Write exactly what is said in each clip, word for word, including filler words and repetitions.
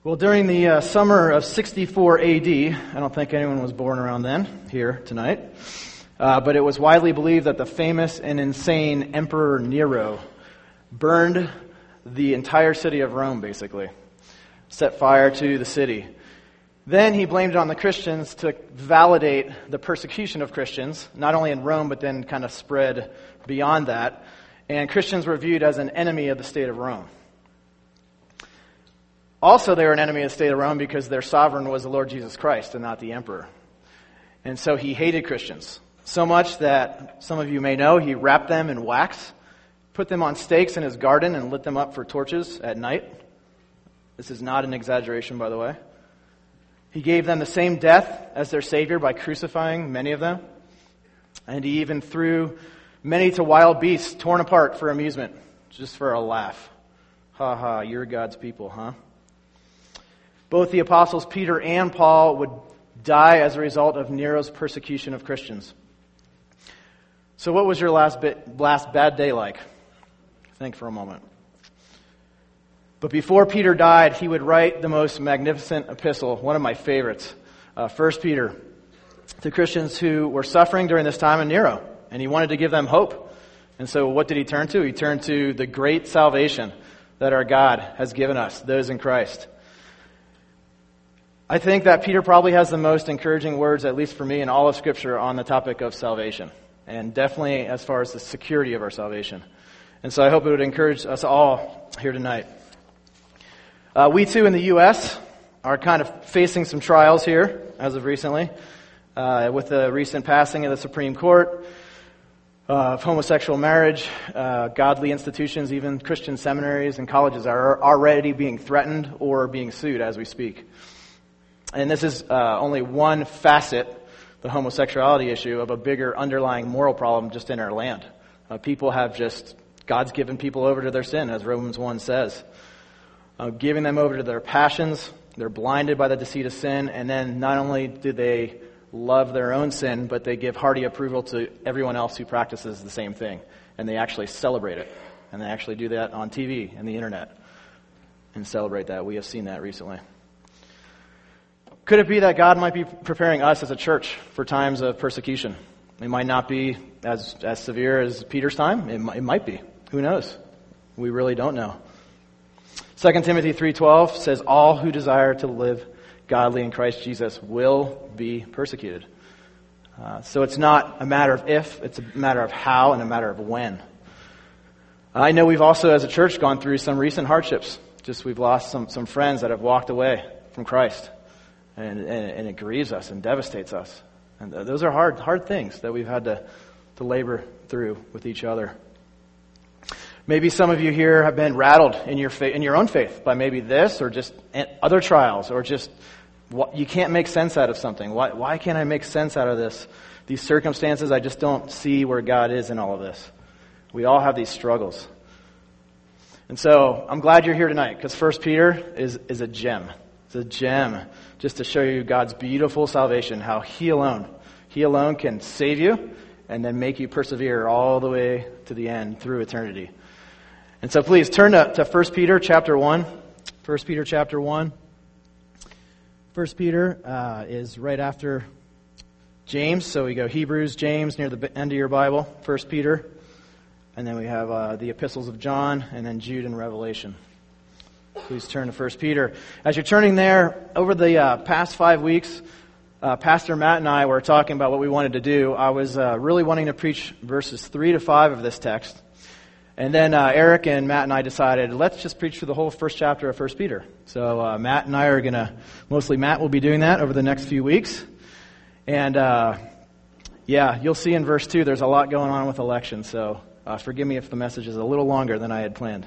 Well, during the uh, summer of sixty-four A D, I don't think anyone was born around then here tonight, uh, but it was widely believed that the famous and insane Emperor Nero burned the entire city of Rome, basically, set fire to the city. Then he blamed it on the Christians to validate the persecution of Christians, not only in Rome, but then kind of spread beyond that. And Christians were viewed as an enemy of the state of Rome. Also, they were an enemy of the state of Rome because their sovereign was the Lord Jesus Christ and not the emperor. And so he hated Christians so much that some of you may know he wrapped them in wax, put them on stakes in his garden, and lit them up for torches at night. This is not an exaggeration, by the way. He gave them the same death as their Savior by crucifying many of them. And he even threw many to wild beasts, torn apart for amusement, just for a laugh. Ha ha, you're God's people, huh? Both the apostles Peter and Paul would die as a result of Nero's persecution of Christians. So what was your last bit, last bad day like? Think for a moment. But before Peter died, he would write the most magnificent epistle, one of my favorites, uh, First Peter, to Christians who were suffering during this time of Nero. And he wanted to give them hope. And so what did he turn to? He turned to the great salvation that our God has given us, those in Christ. I think that Peter probably has the most encouraging words, at least for me, in all of Scripture on the topic of salvation. And definitely as far as the security of our salvation. And so I hope it would encourage us all here tonight. Uh, we too in the U S are kind of facing some trials here as of recently. Uh, with the recent passing of the Supreme Court uh, of homosexual marriage, uh, godly institutions, even Christian seminaries and colleges are already being threatened or being sued as we speak. And this is uh, only one facet, the homosexuality issue, of a bigger underlying moral problem just in our land. Uh, people have just, God's given people over to their sin, as Romans one says. Uh, giving them over to their passions, they're blinded by the deceit of sin, and then not only do they love their own sin, but they give hearty approval to everyone else who practices the same thing. And they actually celebrate it. And they actually do that on T V and the internet and celebrate that. We have seen that recently. Could it be that God might be preparing us as a church for times of persecution? It might not be as as severe as Peter's time. It, it might be. Who knows? We really don't know. Second Timothy three twelve says, all who desire to live godly in Christ Jesus will be persecuted. Uh, so it's not a matter of if, it's a matter of how and a matter of when. I know we've also as a church gone through some recent hardships. Just we've lost some, some friends that have walked away from Christ. And, and, and it grieves us and devastates us. And those are hard hard things that we've had to, to labor through with each other. Maybe some of you here have been rattled in your fa- in your own faith by maybe this or just other trials or just what, you can't make sense out of something. Why, why can't I make sense out of this? These circumstances, I just don't see where God is in all of this. We all have these struggles. And so I'm glad you're here tonight because First Peter is, is a gem. It's a gem just to show you God's beautiful salvation, how He alone, He alone can save you and then make you persevere all the way to the end through eternity. And so please turn to, to First Peter chapter one. First Peter chapter one. First Peter uh, is right after James. So we go Hebrews, James near the end of your Bible, First Peter. And then we have uh, the epistles of John and then Jude and Revelation. Please turn to First Peter. As you're turning there, over the uh, past five weeks, uh, Pastor Matt and I were talking about what we wanted to do. I was uh, really wanting to preach verses three to five of this text. And then uh, Eric and Matt and I decided, let's just preach through the whole first chapter of First Peter. So uh, Matt and I are going to, mostly Matt will be doing that over the next few weeks. And uh, yeah, you'll see in verse two, there's a lot going on with election. So uh, forgive me if the message is a little longer than I had planned.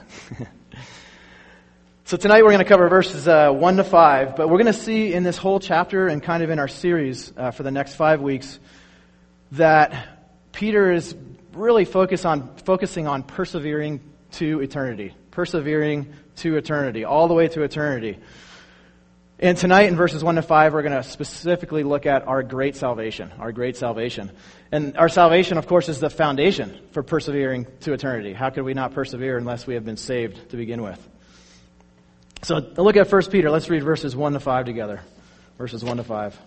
So tonight we're going to cover verses uh, one to five, but we're going to see in this whole chapter and kind of in our series uh, for the next five weeks that Peter is really focus on focusing on persevering to eternity, persevering to eternity, all the way to eternity. And tonight in verses one to five, we're going to specifically look at our great salvation, our great salvation. And our salvation, of course, is the foundation for persevering to eternity. How could we not persevere unless we have been saved to begin with? So look at First Peter. Let's read verses one to five together. Verses one to five.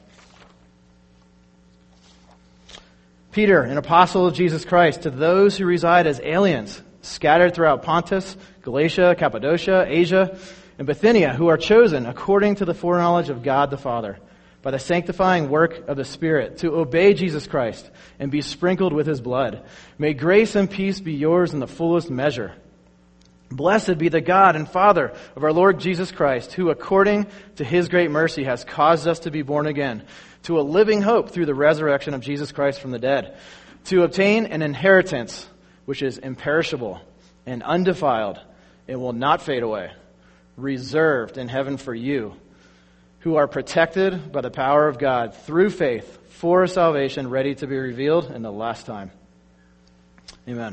Peter, an apostle of Jesus Christ, to those who reside as aliens, scattered throughout Pontus, Galatia, Cappadocia, Asia, and Bithynia, who are chosen according to the foreknowledge of God the Father, by the sanctifying work of the Spirit, to obey Jesus Christ and be sprinkled with His blood. May grace and peace be yours in the fullest measure. Blessed be the God and Father of our Lord Jesus Christ, who according to His great mercy has caused us to be born again, to a living hope through the resurrection of Jesus Christ from the dead, to obtain an inheritance which is imperishable and undefiled, and will not fade away, reserved in heaven for you, who are protected by the power of God through faith for a salvation ready to be revealed in the last time. Amen.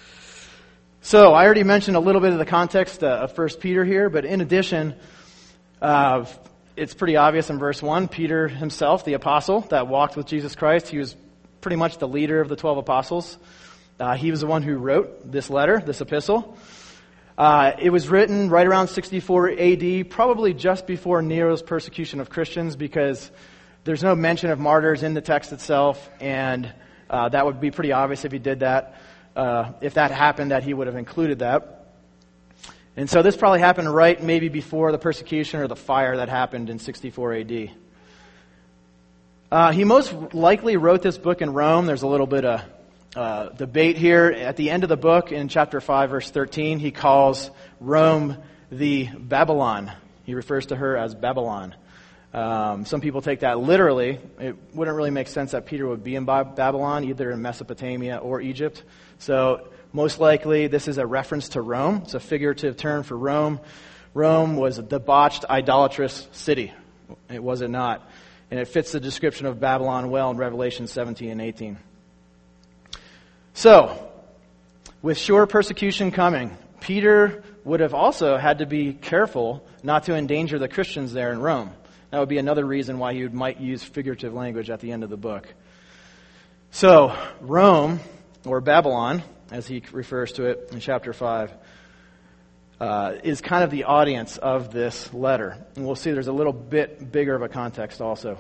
So I already mentioned a little bit of the context uh, of First Peter here, but in addition, uh, it's pretty obvious in verse one, Peter himself, the apostle that walked with Jesus Christ, he was pretty much the leader of the twelve apostles. Uh, he was the one who wrote this letter, this epistle. Uh, it was written right around sixty-four A D, probably just before Nero's persecution of Christians, because there's no mention of martyrs in the text itself, and uh, that would be pretty obvious if he did that. Uh, if that happened, that he would have included that. And so this probably happened right maybe before the persecution or the fire that happened in sixty-four A D. Uh, he most likely wrote this book in Rome. There's a little bit of uh, debate here. At the end of the book, in chapter five, verse thirteen, he calls Rome the Babylon. He refers to her as Babylon. Um, some people take that literally. It wouldn't really make sense that Peter would be in Babylon, either in Mesopotamia or Egypt. So most likely this is a reference to Rome. It's a figurative term for Rome. Rome was a debauched, idolatrous city. It was it not. And it fits the description of Babylon well in Revelation seventeen and eighteen. So, with sure persecution coming, Peter would have also had to be careful not to endanger the Christians there in Rome. That would be another reason why he might use figurative language at the end of the book. So, Rome, or Babylon, as he refers to it in chapter five, uh, is kind of the audience of this letter. And we'll see there's a little bit bigger of a context also.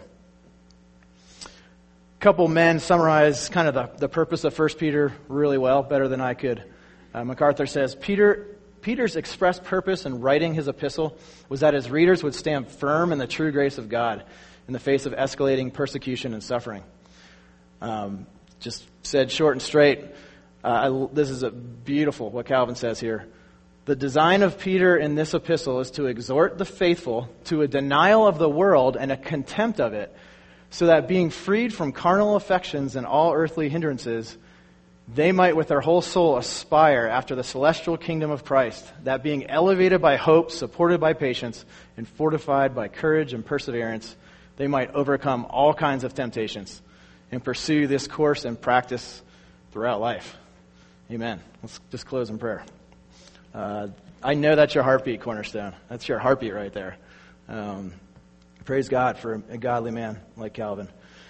A couple men summarize kind of the, the purpose of First Peter really well, better than I could. Uh, MacArthur says, Peter... Peter's express purpose in writing his epistle was that his readers would stand firm in the true grace of God in the face of escalating persecution and suffering. Um, just said short and straight, uh, I, this is a beautiful what Calvin says here. The design of Peter in this epistle is to exhort the faithful to a denial of the world and a contempt of it, so that being freed from carnal affections and all earthly hindrances, they might with their whole soul aspire after the celestial kingdom of Christ, that being elevated by hope, supported by patience, and fortified by courage and perseverance, they might overcome all kinds of temptations and pursue this course and practice throughout life. Amen. Let's just close in prayer. Uh, I know that's your heartbeat, Cornerstone. That's your heartbeat right there. Um, praise God for a godly man like Calvin.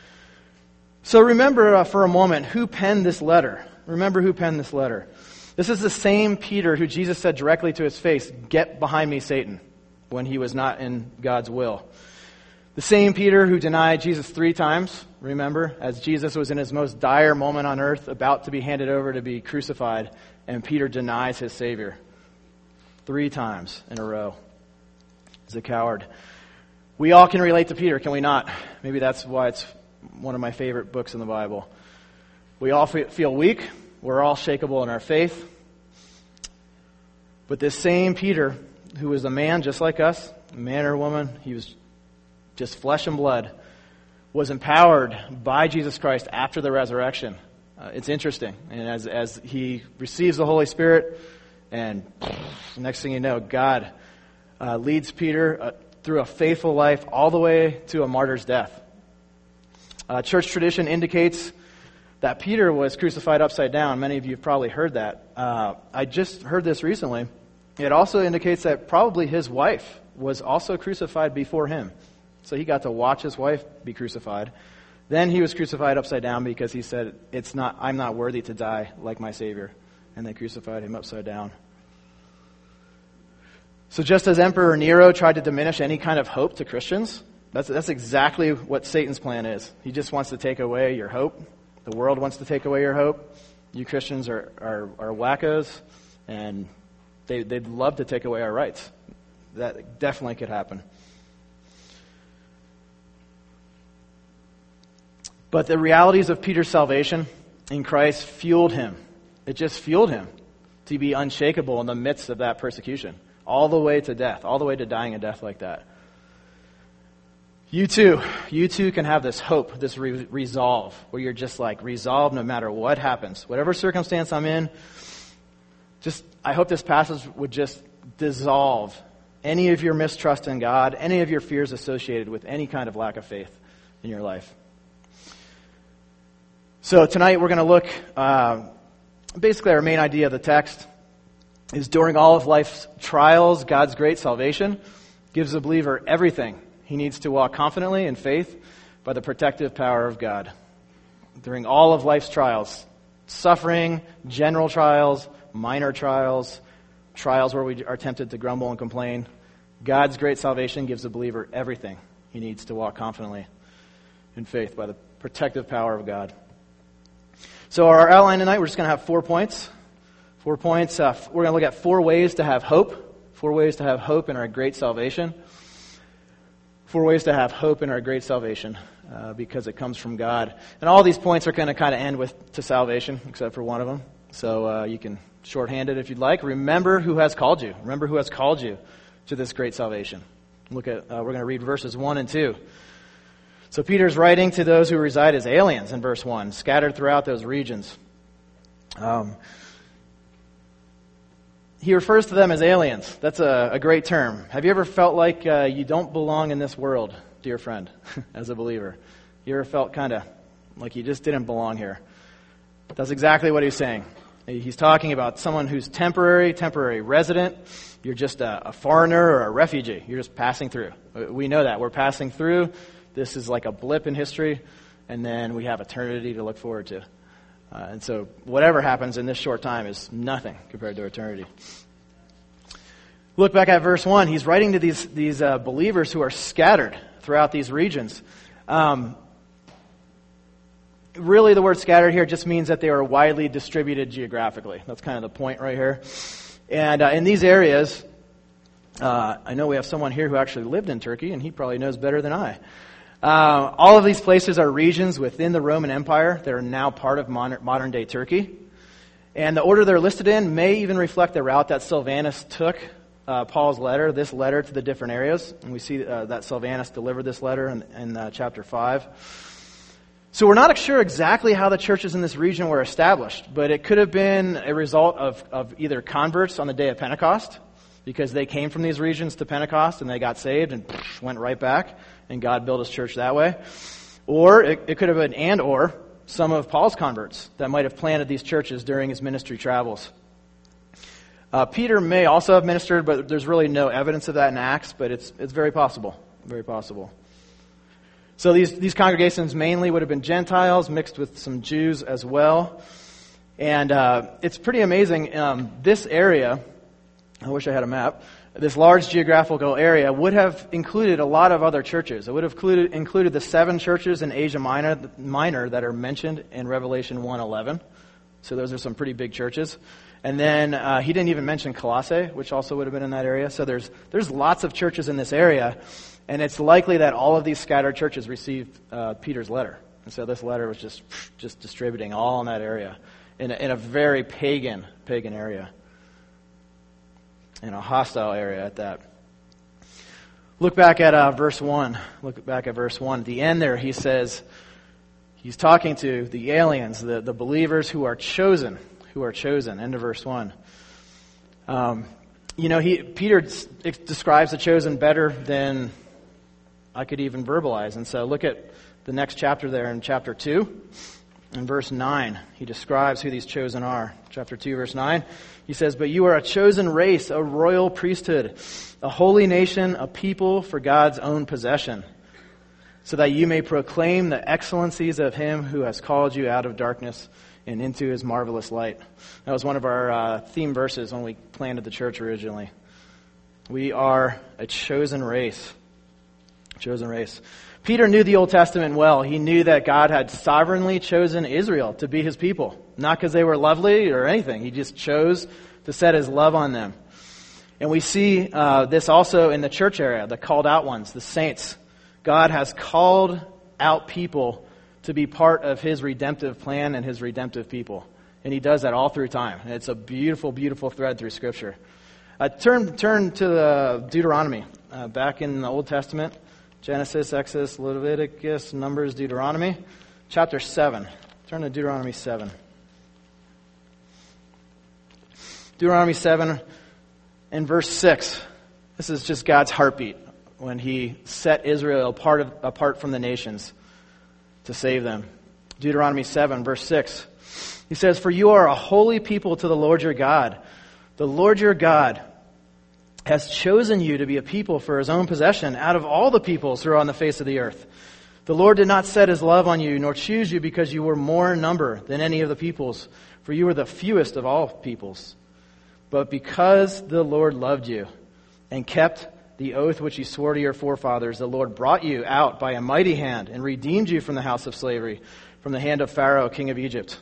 So remember uh, for a moment who penned this letter. Remember who penned this letter. This is the same Peter who Jesus said directly to his face, "Get behind me, Satan," when he was not in God's will. The same Peter who denied Jesus three times, remember, as Jesus was in his most dire moment on earth, about to be handed over to be crucified, and Peter denies his Savior. Three times in a row. He's a coward. We all can relate to Peter, can we not? Maybe that's why it's one of my favorite books in the Bible. We all feel weak. We're all shakeable in our faith. But this same Peter, who was a man just like us, a man or a woman, he was just flesh and blood, was empowered by Jesus Christ after the resurrection. Uh, it's interesting. And as, as he receives the Holy Spirit, and next thing you know, God uh, leads Peter uh, through a faithful life all the way to a martyr's death. Uh, church tradition indicates that Peter was crucified upside down. Many of you have probably heard that. Uh, I just heard this recently. It also indicates that probably his wife was also crucified before him. So he got to watch his wife be crucified. Then he was crucified upside down because he said, "It's not. I'm not worthy to die like my Savior." And they crucified him upside down. So just as Emperor Nero tried to diminish any kind of hope to Christians, that's, that's exactly what Satan's plan is. He just wants to take away your hope. The world wants to take away your hope. You Christians are, are, are wackos, and they, they'd love to take away our rights. That definitely could happen. But the realities of Peter's salvation in Christ fueled him. It just fueled him to be unshakable in the midst of that persecution. All the way to death, all the way to dying a death like that. You too, you too can have this hope, this re- resolve, where you're just like resolved no matter what happens. Whatever circumstance I'm in, just I hope this passage would just dissolve any of your mistrust in God, any of your fears associated with any kind of lack of faith in your life. So tonight we're going to look, uh, basically our main idea of the text is during all of life's trials, God's great salvation gives the believer everything he needs to walk confidently in faith by the protective power of God. During all of life's trials, suffering, general trials, minor trials, trials where we are tempted to grumble and complain, God's great salvation gives the believer everything he needs to walk confidently in faith by the protective power of God. So our outline tonight, we're just going to have four points. Four points. Uh, we're going to look at four ways to have hope. Four ways to have hope in our great salvation. Four ways to have hope in our great salvation uh, because it comes from God. And all these points are going to kind of end with to salvation, except for one of them. So uh, you can shorthand it if you'd like. Remember who has called you. Remember who has called you to this great salvation. Look at. Uh, we're going to read verses one and two. So Peter's writing to those who reside as aliens in verse one, scattered throughout those regions. Um, He refers to them as aliens. That's a, a great term. Have you ever felt like uh, you don't belong in this world, dear friend, as a believer? You ever felt kind of like you just didn't belong here? That's exactly what he's saying. He's talking about someone who's temporary, temporary resident. You're just a, a foreigner or a refugee. You're just passing through. We know that. We're passing through. This is like a blip in history, and then we have eternity to look forward to. Uh, and so whatever happens in this short time is nothing compared to eternity. Look back at verse one. He's writing to these these uh, believers who are scattered throughout these regions. Um, really, the word scattered here just means that they are widely distributed geographically. That's kind of the point right here. And uh, in these areas, uh, I know we have someone here who actually lived in Turkey, and he probably knows better than I. Uh, all of these places are regions within the Roman Empire that are now part of modern, modern day Turkey. And the order they're listed in may even reflect the route that Silvanus took uh, Paul's letter, this letter to the different areas. And we see uh, that Silvanus delivered this letter in, in uh, chapter five. So we're not sure exactly how the churches in this region were established, but it could have been a result of, of either converts on the day of Pentecost, because they came from these regions to Pentecost and they got saved and went right back, and God built his church that way. Or it, it could have been and or some of Paul's converts that might have planted these churches during his ministry travels. Uh, Peter may also have ministered, but there's really no evidence of that in Acts, but it's it's very possible. Very possible. So these, these congregations mainly would have been Gentiles mixed with some Jews as well. And uh, it's pretty amazing. Um, this area, I wish I had a map, this large geographical area would have included a lot of other churches. It would have included, included the seven churches in Asia Minor, Minor that are mentioned in Revelation one eleven. So those are some pretty big churches. And then uh, he didn't even mention Colossae, which also would have been in that area. So there's there's lots of churches in this area. And it's likely that all of these scattered churches received uh, Peter's letter. And so this letter was just just distributing all in that area, in a, in a very pagan, pagan area. In a hostile area at that. Look back at uh, verse one. Look back at verse one. At the end there, he says, he's talking to the aliens, the, the believers who are chosen, who are chosen. End of verse one. Um, you know, he Peter describes the chosen better than I could even verbalize. And so look at the next chapter there in chapter two. In verse nine, he describes who these chosen are. Chapter two, verse nine, he says, "But you are a chosen race, a royal priesthood, a holy nation, a people for God's own possession, so that you may proclaim the excellencies of him who has called you out of darkness and into his marvelous light." That was one of our uh, theme verses when we planted the church originally. We are a chosen race. Chosen race. Peter knew the Old Testament well. He knew that God had sovereignly chosen Israel to be his people. Not because they were lovely or anything. He just chose to set his love on them. And we see uh, this also in the church area, the called out ones, the saints. God has called out people to be part of his redemptive plan and his redemptive people. And he does that all through time. And it's a beautiful, beautiful thread through Scripture. Uh, turn, turn to the Deuteronomy, uh, back in the Old Testament. Genesis, Exodus, Leviticus, Numbers, Deuteronomy. Chapter seven. Turn to Deuteronomy seven. Deuteronomy seven and verse six. This is just God's heartbeat when he set Israel apart, of, apart from the nations to save them. Deuteronomy seven, verse six. He says, "For you are a holy people to the Lord your God. The Lord your God has chosen you to be a people for his own possession out of all the peoples who are on the face of the earth. The Lord did not set his love on you, nor choose you because you were more in number than any of the peoples, for you were the fewest of all peoples. But because the Lord loved you and kept the oath which he swore to your forefathers, the Lord brought you out by a mighty hand and redeemed you from the house of slavery, from the hand of Pharaoh, king of Egypt."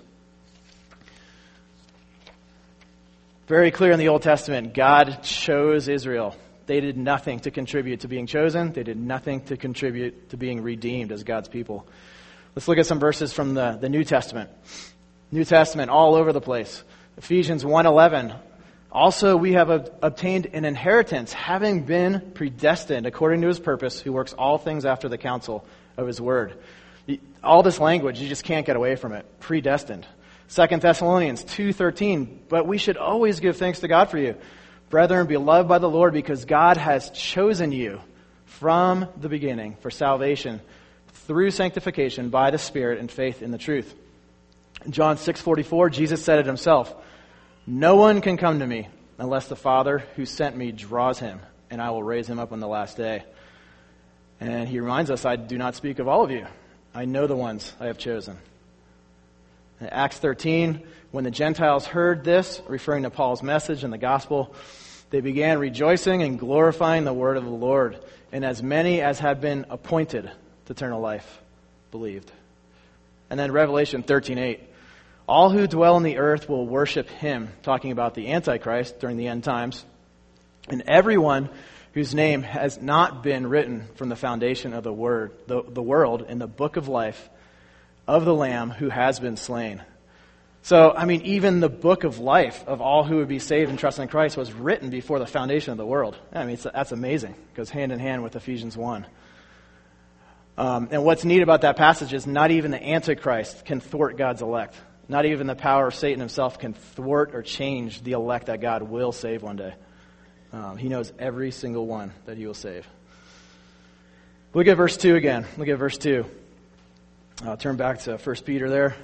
Very clear in the Old Testament, God chose Israel. They did nothing to contribute to being chosen. They did nothing to contribute to being redeemed as God's people. Let's look at some verses from the, the New Testament. New Testament all over the place. Ephesians one eleven. "Also we have ob- obtained an inheritance, having been predestined according to his purpose, who works all things after the counsel of his word." All this language, you just can't get away from it. Predestined. Second Thessalonians two thirteen, "But we should always give thanks to God for you, brethren, beloved by the Lord, because God has chosen you from the beginning for salvation through sanctification by the Spirit and faith in the truth." John six forty-four, Jesus said it himself, "No one can come to me unless the Father who sent me draws him, and I will raise him up on the last day." And he reminds us, "I do not speak of all of you. I know the ones I have chosen." In Acts thirteen, when the Gentiles heard this, referring to Paul's message and the gospel, they began rejoicing and glorifying the word of the Lord. And as many as had been appointed to eternal life believed. And then Revelation thirteen eight, "All who dwell on the earth will worship him," talking about the Antichrist during the end times, "and everyone whose name has not been written from the foundation of the word, the, the world in the book of life of the Lamb who has been slain." So, I mean, even the book of life of all who would be saved and trust in Christ was written before the foundation of the world. I mean, it's, that's amazing. It goes hand in hand with Ephesians one. Um, and what's neat about that passage is not even the Antichrist can thwart God's elect. Not even the power of Satan himself can thwart or change the elect that God will save one day. Um, he knows every single one that he will save. Look at verse two again. Look at verse two. I'll turn back to First Peter there.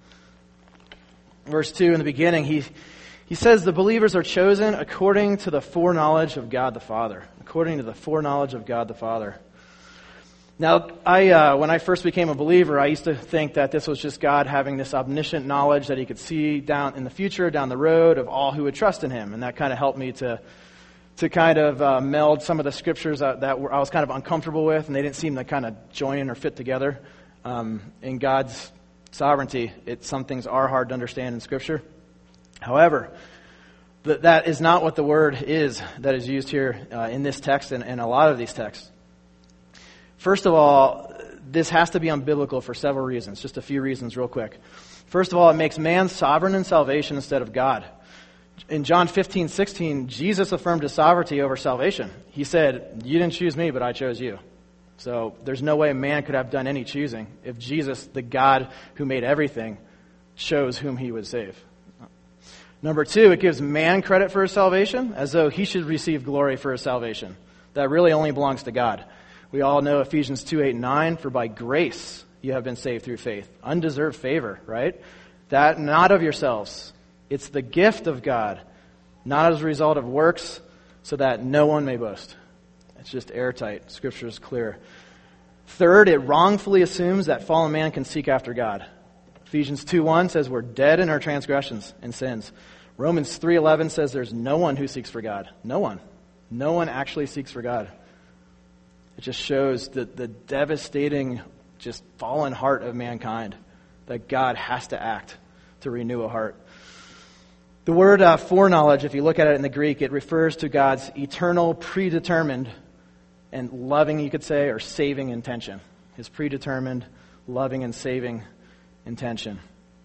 Verse two, in the beginning, he he says the believers are chosen according to the foreknowledge of God the Father. According to the foreknowledge of God the Father. Now, I uh, when I first became a believer, I used to think that this was just God having this omniscient knowledge that he could see down in the future, down the road, of all who would trust in him. And that kind of helped me to to kind of uh, meld some of the scriptures that, that were, I was kind of uncomfortable with, and they didn't seem to kind of join or fit together. Um, in God's sovereignty, it, some things are hard to understand in Scripture. However, th- that is not what the word is that is used here uh, in this text and, and a lot of these texts. First of all, this has to be unbiblical for several reasons. Just a few reasons real quick. First of all, it makes man sovereign in salvation instead of God. In John fifteen sixteen, Jesus affirmed his sovereignty over salvation. He said, "You didn't choose me, but I chose you." So there's no way man could have done any choosing if Jesus, the God who made everything, chose whom he would save. Number two, it gives man credit for his salvation as though he should receive glory for his salvation. That really only belongs to God. We all know Ephesians two, eight, and nine, "For by grace you have been saved through faith." Undeserved favor, right? That not of yourselves. It's the gift of God, not as a result of works, so that no one may boast. It's just airtight. Scripture is clear. Third, it wrongfully assumes that fallen man can seek after God. Ephesians two one says we're dead in our transgressions and sins. Romans three eleven says there's no one who seeks for God. No one. No one actually seeks for God. It just shows the, the devastating, just fallen heart of mankind, that God has to act to renew a heart. The word uh, foreknowledge, if you look at it in the Greek, it refers to God's eternal, predetermined, and loving, you could say, or saving intention. His predetermined, loving, and saving intention.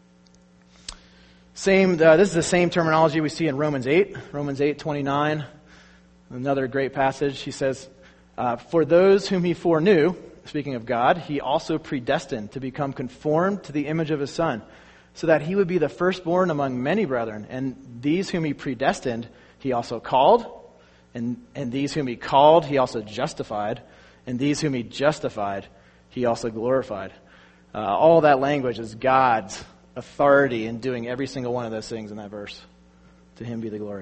Same. Uh, this is the same terminology we see in Romans eight. Romans eight twenty-nine, another great passage. He says, uh, "For those whom he foreknew," speaking of God, "he also predestined to become conformed to the image of his Son, so that he would be the firstborn among many brethren. And these whom he predestined, he also called. And, and these whom he called, he also justified. And these whom he justified, he also glorified." Uh, all that language is God's authority in doing every single one of those things in that verse. To him be the glory.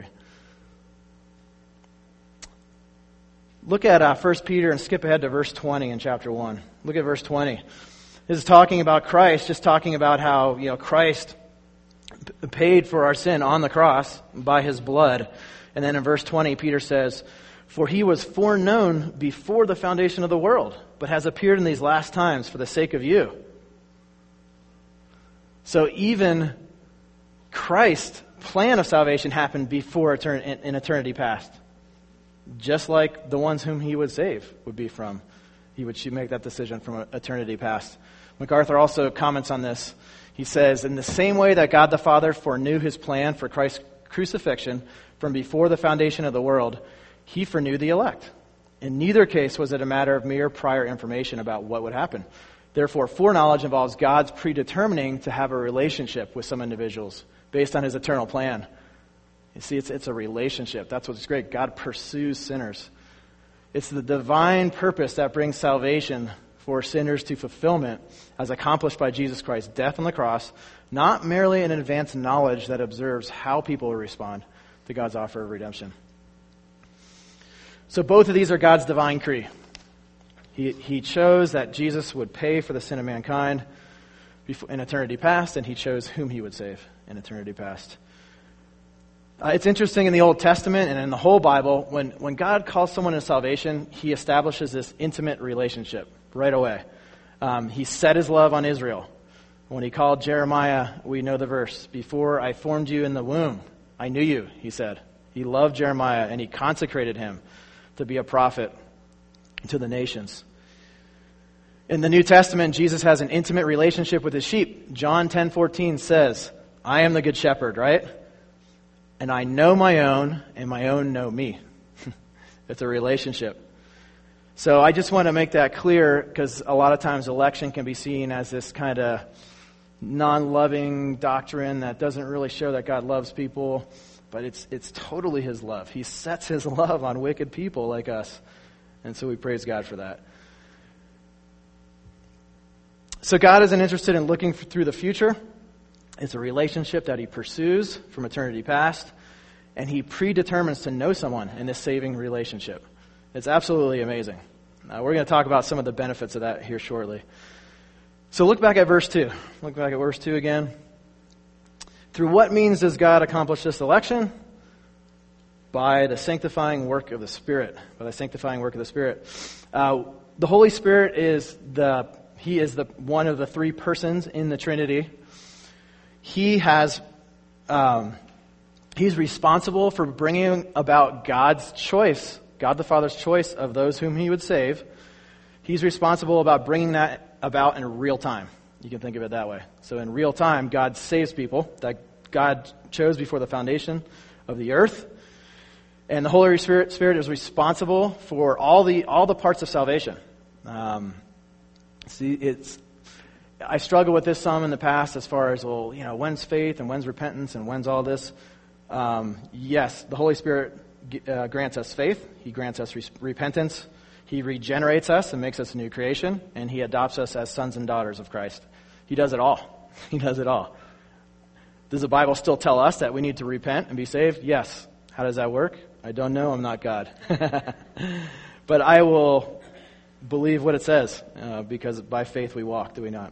Look at uh, First Peter and skip ahead to verse twenty in chapter one. Look at verse twenty. This is talking about Christ, just talking about how, you know, Christ p- paid for our sin on the cross by his blood. And then in verse twenty, Peter says, "For he was foreknown before the foundation of the world, but has appeared in these last times for the sake of you." So even Christ's plan of salvation happened before etern- in eternity past. Just like the ones whom he would save would be from. He would make that decision from eternity past. MacArthur also comments on this. He says, "In the same way that God the Father foreknew his plan for Christ's crucifixion from before the foundation of the world, he foreknew the elect. In neither case was it a matter of mere prior information about what would happen. Therefore, foreknowledge involves God's predetermining to have a relationship with some individuals based on his eternal plan." You see, it's, it's a relationship. That's what's great. God pursues sinners. It's the divine purpose that brings salvation for sinners to fulfillment as accomplished by Jesus Christ's death on the cross, not merely an advanced knowledge that observes how people will respond to God's offer of redemption. So both of these are God's divine decree. He, he chose that Jesus would pay for the sin of mankind in eternity past, and he chose whom he would save in eternity past. Uh, it's interesting in the Old Testament and in the whole Bible, when, when God calls someone to salvation, he establishes this intimate relationship right away. Um, he set his love on Israel. When he called Jeremiah, we know the verse, "Before I formed you in the womb, I knew you," he said. He loved Jeremiah, and he consecrated him to be a prophet to the nations. In the New Testament, Jesus has an intimate relationship with his sheep. John ten fourteen says, "I am the good shepherd," right? "And I know my own, and my own know me." It's a relationship. So I just want to make that clear, because a lot of times election can be seen as this kind of non-loving doctrine that doesn't really show that God loves people, but it's it's totally his love. He sets his love on wicked people like us, and so we praise God for that. So God isn't interested in looking through the future. It's a relationship that he pursues from eternity past, and he predetermines to know someone in this saving relationship. It's absolutely amazing. Uh, we're going to talk about some of the benefits of that here shortly. So look back at verse two. Look back at verse two again. "Through what means does God accomplish this election? By the sanctifying work of the Spirit." By the sanctifying work of the Spirit. Uh, the Holy Spirit is the He is the one of the three persons in the Trinity. He has, um, he's responsible for bringing about God's choice, God the Father's choice of those whom he would save. He's responsible about bringing that about in real time. You can think of it that way. So in real time, God saves people that God chose before the foundation of the earth. And the Holy Spirit, Spirit is responsible for all the all the parts of salvation. Um, see, it's I struggle with this some in the past as far as, well, you know, when's faith and when's repentance and when's all this? Um, yes, the Holy Spirit uh, grants us faith. He grants us re- repentance. He regenerates us and makes us a new creation. And he adopts us as sons and daughters of Christ. He does it all. He does it all. Does the Bible still tell us that we need to repent and be saved? Yes. How does that work? I don't know. I'm not God. But I will believe what it says, uh, because by faith we walk, do we not?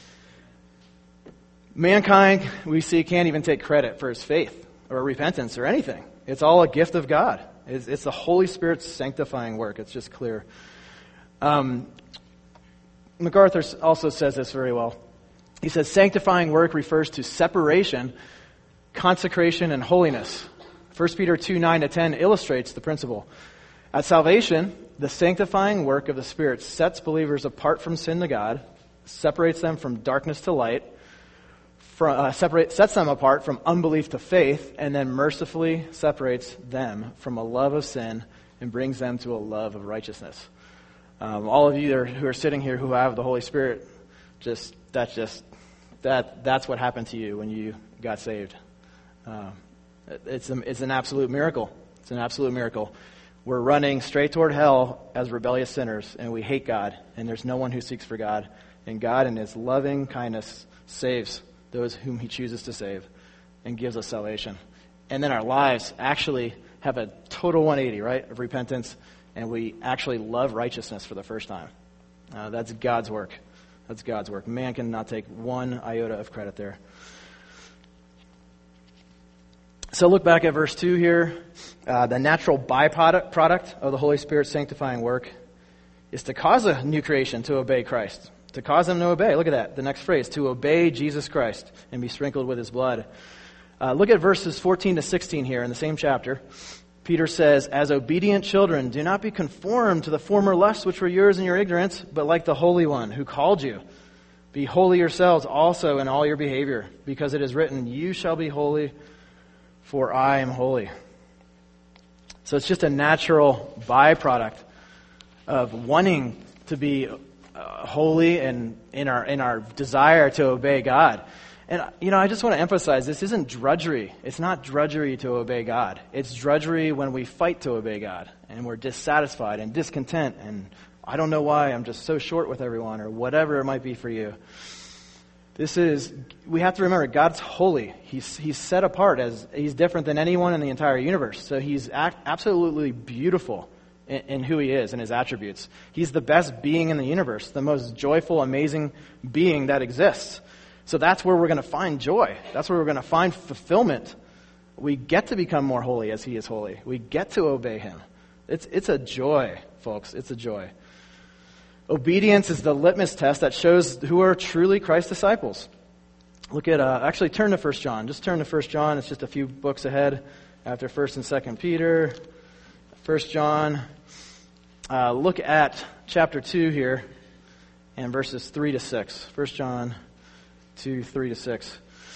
Mankind, we see, can't even take credit for his faith or repentance or anything. It's all a gift of God. It's, it's the Holy Spirit's sanctifying work. It's just clear. Um, MacArthur also says this very well. He says, sanctifying work refers to separation, consecration, and holiness. First Peter two, nine to ten illustrates the principle. At salvation, the sanctifying work of the Spirit sets believers apart from sin to God, separates them from darkness to light, from, uh, separate, sets them apart from unbelief to faith, and then mercifully separates them from a love of sin and brings them to a love of righteousness. Um, all of you that are, who are sitting here who have the Holy Spirit, just that's just that that's what happened to you when you got saved. Uh, it's a, it's an absolute miracle. It's an absolute miracle. We're running straight toward hell as rebellious sinners, and we hate God, and there's no one who seeks for God. And God, in His loving kindness, saves those whom He chooses to save and gives us salvation. And then our lives actually have a total one eighty, right, of repentance, and we actually love righteousness for the first time. Uh, that's God's work. That's God's work. Man cannot take one iota of credit there. So look back at verse two here. Uh, the natural byproduct product of the Holy Spirit's sanctifying work is to cause a new creation to obey Christ. To cause them to obey. Look at that. The next phrase. To obey Jesus Christ and be sprinkled with His blood. Uh, look at verses fourteen to sixteen here in the same chapter. Peter says, as obedient children, do not be conformed to the former lusts which were yours in your ignorance, but like the Holy One who called you. Be holy yourselves also in all your behavior, because it is written, you shall be holy, for I am holy. So it's just a natural byproduct of wanting to be uh, holy and in our in our desire to obey God. And, you know, I just want to emphasize, this isn't drudgery. It's not drudgery to obey God. It's drudgery when we fight to obey God, and we're dissatisfied and discontent, and I don't know why I'm just so short with everyone, or whatever it might be for you. This is, we have to remember, God's holy. He's He's set apart as, He's different than anyone in the entire universe. So He's act, absolutely beautiful in, in who He is and His attributes. He's the best being in the universe, the most joyful, amazing being that exists. So that's where we're going to find joy. That's where we're going to find fulfillment. We get to become more holy as He is holy. We get to obey Him. It's it's a joy, folks. It's a joy. Obedience is the litmus test that shows who are truly Christ's disciples. Look at, uh, actually turn to First John. Just turn to First John. It's just a few books ahead after First and Second Peter. First John. Uh, look at chapter two here and verses three to six. First John two, three to six.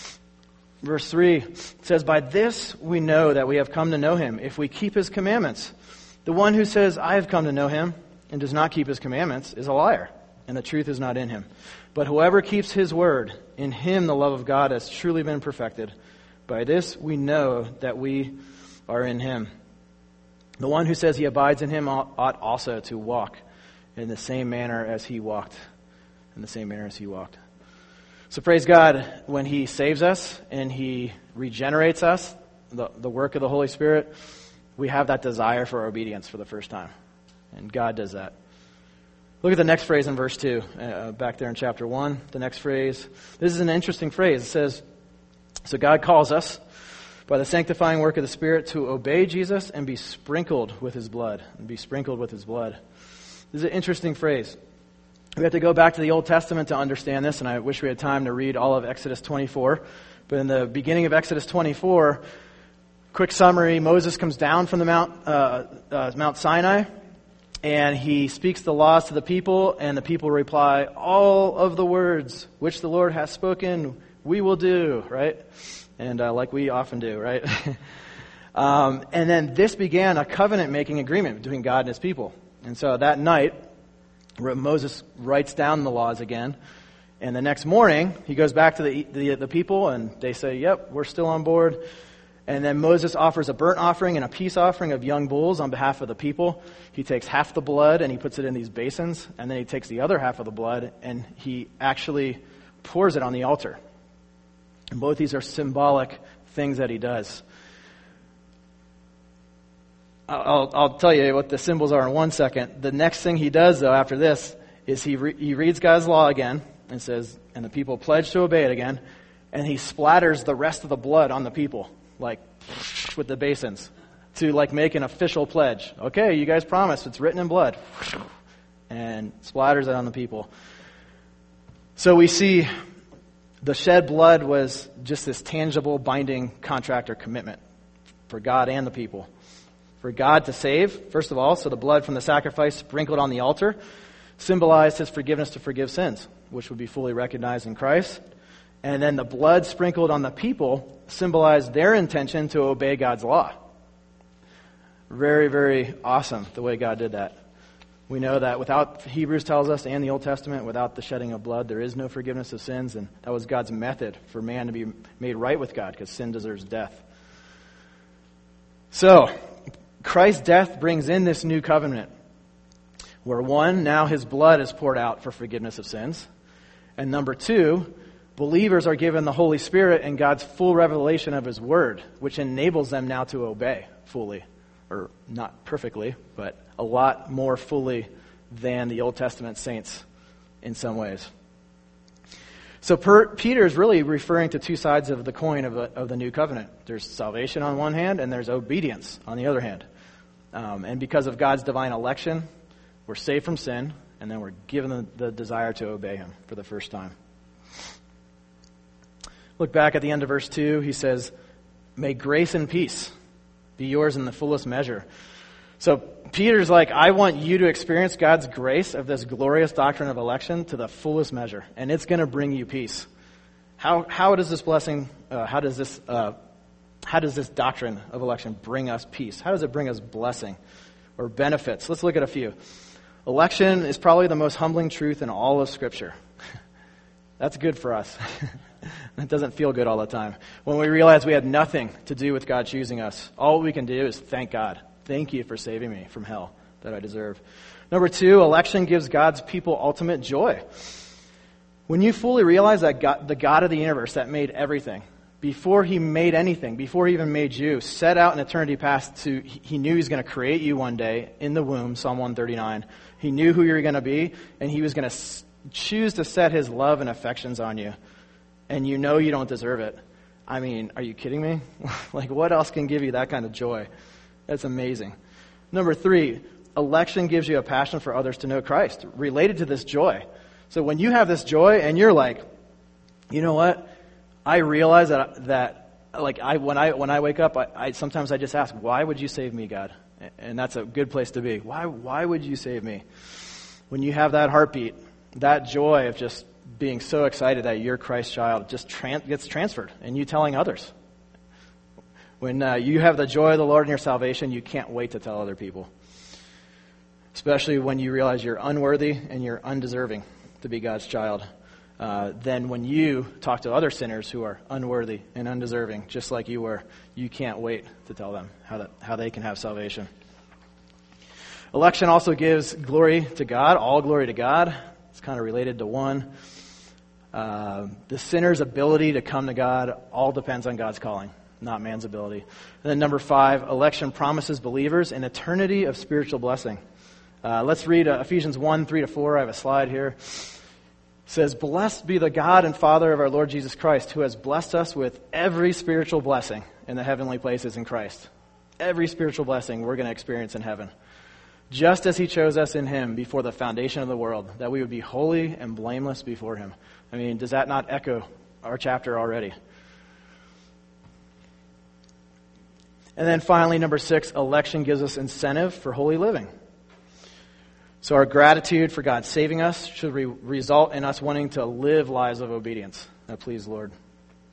Verse three says, by this we know that we have come to know Him, if we keep His commandments. The one who says, I have come to know Him, and does not keep His commandments, is a liar, and the truth is not in him. But whoever keeps His word, in him the love of God has truly been perfected. By this we know that we are in Him. The one who says he abides in Him ought also to walk in the same manner as He walked. In the same manner as He walked. So praise God, when He saves us and He regenerates us, the, the work of the Holy Spirit, we have that desire for obedience for the first time. And God does that. Look at the next phrase in verse two, uh, back there in chapter one. The next phrase. This is an interesting phrase. It says, so God calls us by the sanctifying work of the Spirit to obey Jesus and be sprinkled with His blood. And be sprinkled with His blood. This is an interesting phrase. We have to go back to the Old Testament to understand this, and I wish we had time to read all of Exodus twenty-four. But in the beginning of Exodus twenty-four, quick summary, Moses comes down from the Mount, uh, uh, Mount Sinai, and he speaks the laws to the people, and the people reply, all of the words which the Lord has spoken, we will do, right? And uh, like we often do, right? um, and then this began a covenant-making agreement between God and His people. And so that night, Moses writes down the laws again, and the next morning he goes back to the, the the people, and they say, "Yep, we're still on board." And then Moses offers a burnt offering and a peace offering of young bulls on behalf of the people. He takes half the blood and he puts it in these basins, and then he takes the other half of the blood and he actually pours it on the altar. And both these are symbolic things that he does. I'll, I'll tell you what the symbols are in one second. The next thing he does, though, after this, is he re- he reads God's law again and says, and the people pledge to obey it again, and he splatters the rest of the blood on the people, like with the basins. to like make an official pledge. Okay, you guys promised, it's written in blood. And splatters it on the people. So we see the shed blood was just this tangible binding contract or commitment for God and the people. For God to save, first of all, so the blood from the sacrifice sprinkled on the altar symbolized his forgiveness to forgive sins, which would be fully recognized in Christ. And then the blood sprinkled on the people symbolized their intention to obey God's law. Very, very awesome the way God did that. We know that without, Hebrews tells us, and the Old Testament, without the shedding of blood, there is no forgiveness of sins, and that was God's method for man to be made right with God, because sin deserves death. So, Christ's death brings in this new covenant, where one, now his blood is poured out for forgiveness of sins, and number two, believers are given the Holy Spirit and God's full revelation of his word, which enables them now to obey fully. Or not perfectly, but a lot more fully than the Old Testament saints in some ways. So per, Peter is really referring to two sides of the coin of, a, of the new covenant. There's salvation on one hand, and there's obedience on the other hand. Um, and because of God's divine election, we're saved from sin, and then we're given the, the desire to obey him for the first time. Look back at the end of verse two. He says, "May grace and peace be yours in the fullest measure." So Peter's like, I want you to experience God's grace of this glorious doctrine of election to the fullest measure, and it's going to bring you peace. How how does this blessing? Uh, how does this? Uh, how does this doctrine of election bring us peace? How does it bring us blessing or benefits? Let's look at a few. Election is probably the most humbling truth in all of Scripture. That's good for us. It doesn't feel good all the time. When we realize we had nothing to do with God choosing us, all we can do is thank God. Thank you for saving me from hell that I deserve. Number two, election gives God's people ultimate joy. When you fully realize that God, the God of the universe that made everything, before he made anything, before he even made you, set out in eternity past to, he knew he was going to create you one day in the womb, Psalm one thirty-nine. He knew who you were going to be, and he was going to choose to set his love and affections on you. And you know you don't deserve it. I mean, are you kidding me? Like, what else can give you that kind of joy? That's amazing. Number three, election gives you a passion for others to know Christ, related to this joy. So when you have this joy and you're like, you know what? I realize that, that like, I when I when I wake up, I, I sometimes I just ask, why would you save me, God? And that's a good place to be. Why, why would you save me? When you have that heartbeat, that joy of just being so excited that you're Christ's child just tran- gets transferred, and you telling others. When uh, you have the joy of the Lord in your salvation, you can't wait to tell other people. Especially when you realize you're unworthy and you're undeserving to be God's child. Uh, then when you talk to other sinners who are unworthy and undeserving, just like you were, you can't wait to tell them how that, how they can have salvation. Election also gives glory to God, all glory to God. It's kind of related to one. Uh, the sinner's ability to come to God all depends on God's calling, not man's ability. And then number five, election promises believers an eternity of spiritual blessing. Uh, let's read uh, Ephesians one, three to four. I have a slide here. It says, "Blessed be the God and Father of our Lord Jesus Christ, who has blessed us with every spiritual blessing in the heavenly places in Christ." Every spiritual blessing we're going to experience in heaven. "Just as he chose us in him before the foundation of the world, that we would be holy and blameless before him." I mean, does that not echo our chapter already? And then finally, number six, election gives us incentive for holy living. So our gratitude for God saving us should re- result in us wanting to live lives of obedience that please the Lord.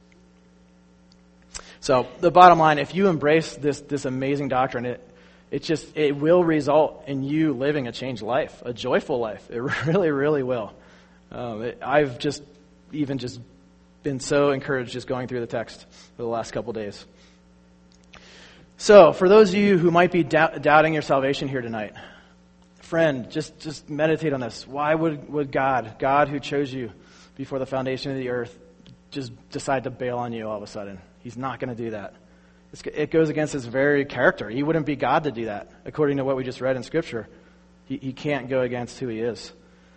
So the bottom line, if you embrace this, this amazing doctrine, it It just, it will result in you living a changed life, a joyful life. It really, really will. Um, it, I've just, even just been so encouraged just going through the text for the last couple days. So, for those of you who might be doubt, doubting your salvation here tonight, friend, just, just meditate on this. Why would, would God, God who chose you before the foundation of the earth, just decide to bail on you all of a sudden? He's not going to do that. It goes against his very character. He wouldn't be God to do that, according to what we just read in Scripture. He, he can't go against who he is.